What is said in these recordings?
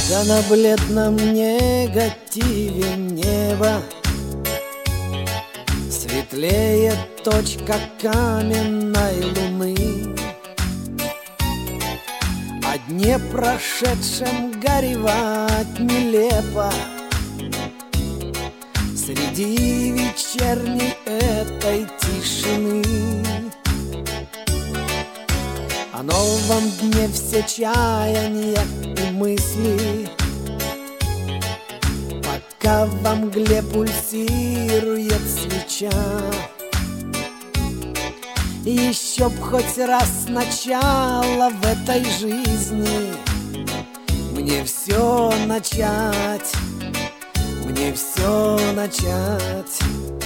Да на бледном негативе неба светлеет точка каменной луны. О дне прошедшем горевать нелепо среди вечерней этой тишины. О новом дне все чаяния и мысли, пока во мгле пульсирует свеча. Еще б хоть раз начало в этой жизни, мне все начать, мне все начать.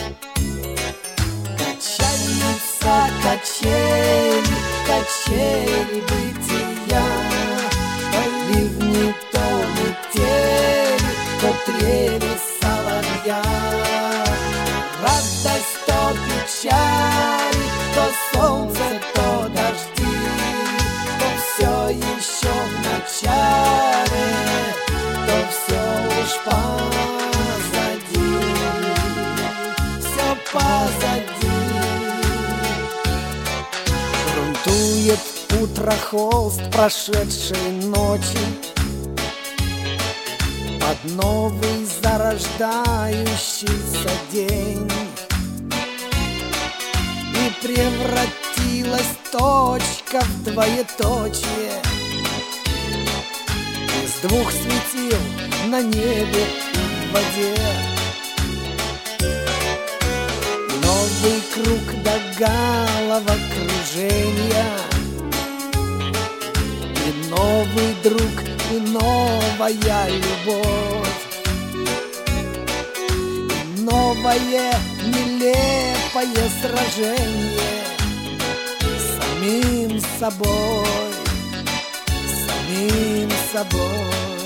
Качаются качели, качели бытия, то ливни, то метели, то трели соловья. Радость, то печаль, то солнце, то дожди, то все еще в начале, то все уж позади, все позади. Грунтует утро холст прошедшей ночи под новый зарождающийся день. И превратилась точка в двоеточие из двух светил на небе и в воде. Новый круг до головокружения, и новый друг, и новая любовь, и новое нелепое сражение с самим собой, самим собой.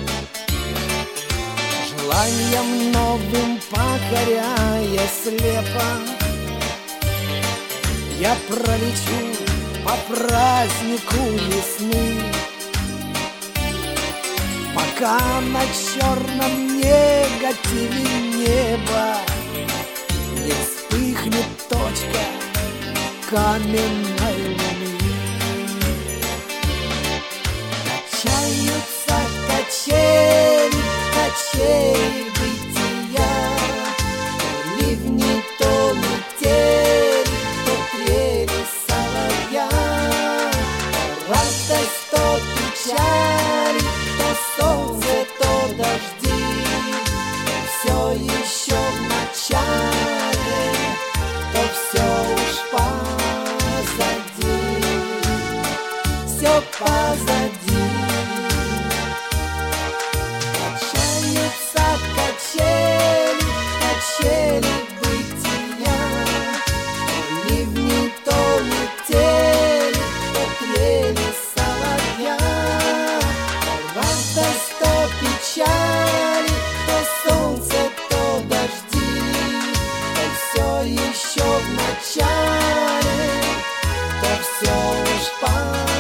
Желанием новым покоряя слепо, я пролечу по празднику весны, пока на черном негативе неба не вспыхнет точка каменной луны. Качаются качели, качели бытия, то ливни, то метели, то трели соловья. То радость, то печаль, то солнце, то дожди, то все еще в начале, то все уж позади, все позади. Качаются качели, качели бытия, то ливни, то метели, то трели соловья. То радость, то печаль, то солнце, то дожди, то все еще в начале, то все уж позади.